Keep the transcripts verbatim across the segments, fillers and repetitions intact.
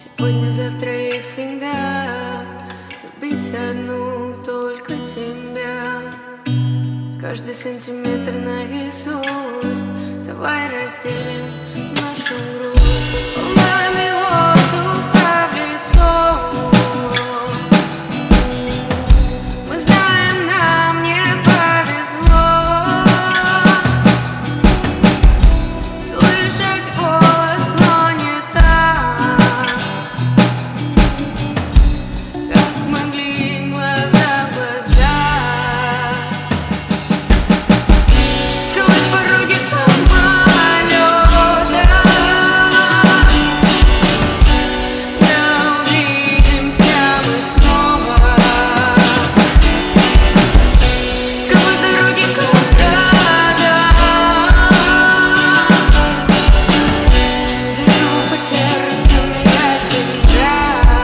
Сегодня, завтра и всегда любить одну только тебя. Каждый сантиметр наизусть. Давай разделим нашу грусть. Волнами воздуха в лицо. Мы знаем, нам не повезло слышать голос, но не так, как могли глаза в глаза. Сквозь пороги самолета да увидимся мы снова. Сквозь дороги города держу под сердцем я тебя.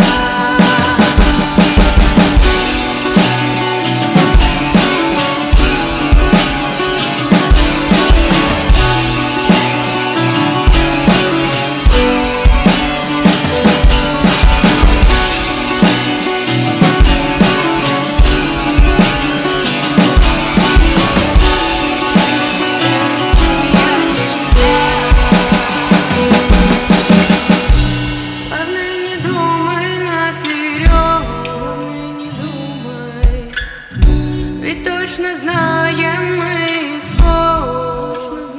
Главное, не думай наперед, главное, не думай, ведь точно знаем мы исход.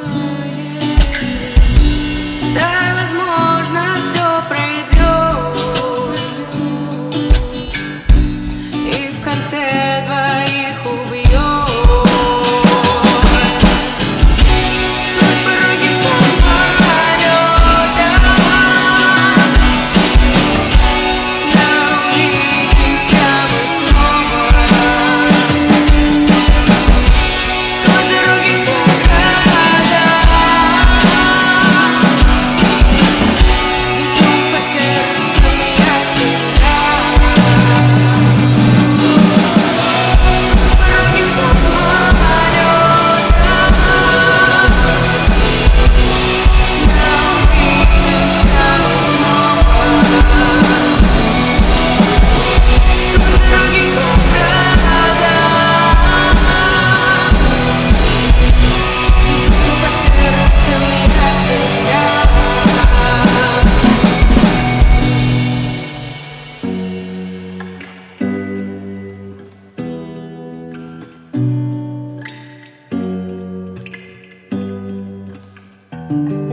Да, возможно, все пройдет, и в конце двоих убьет. Сквозь пороги самолета да увидимся мы снова. Сквозь дороги города держу под сердцем я тебя. Пороги самолета да увидимся мы снова. Сквозь дороги города держу под сердцем я тебя. Thank you.